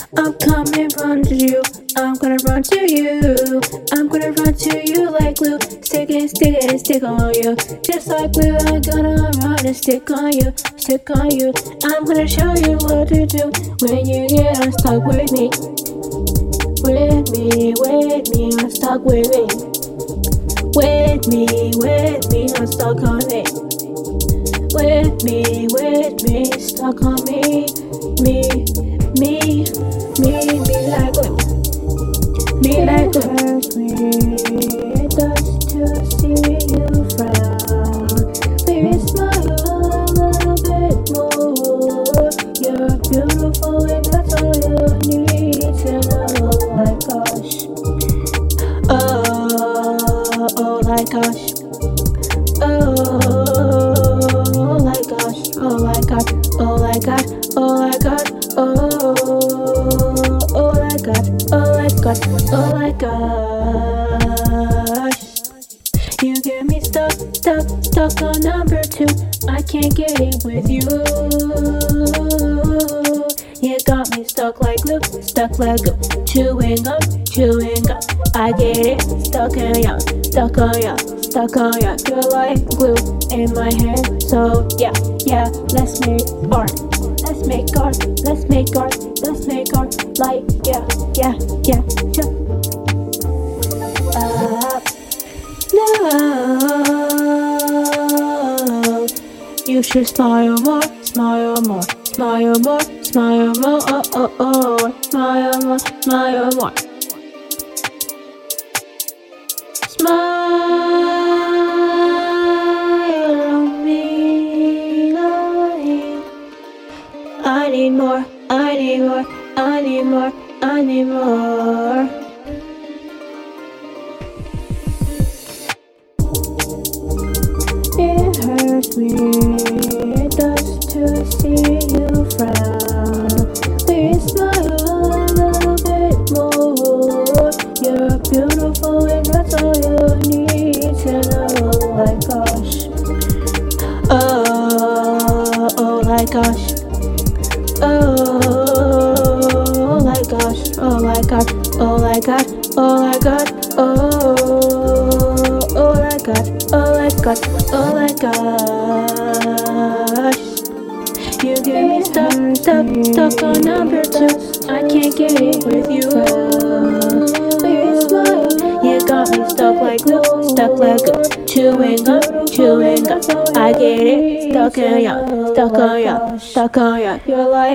I'm coming run to you. I'm gonna run to you. I'm gonna run to you like glue. Stick it, stick it, stick on you. Just like glue, I'm gonna run and stick on you, stick on you. I'm gonna show you what to do when you get unstuck with me. With me, unstuck with me. With me, unstuck on me. With me, stuck on me. Me like glue. Me like glue. Hurts me, it does to see you frown. Baby, smile a little bit more. You're beautiful and that's all you need to know. My gosh. Oh my gosh. Oh my gosh. Oh my god. Oh my god. Oh my god. Oh my god. Oh my god. Oh my gosh. You get me stuck on number 2. I can't get it with you. You got me stuck like glue, stuck like glue. Chewing gum. I get it, stuck on ya. You're like glue in my head. So yeah, let's make art. Let's make art. Like yeah. No, you should smile more. Oh, smile more. Smile more. Smile on me, like I need more. It hurts me, it does to see you frown. Please smile a little bit more. You're beautiful and that's all you need to know. My gosh. Oh my gosh. Oh my gosh. Oh my god. Oh my god. Oh my god. Oh my god. Oh my god. Oh my gosh. You get me stuck on number 2. I can't get it with you. Baby, smile. You got me stuck like glue. Chewing gum. I get it, stuck on ya. You're like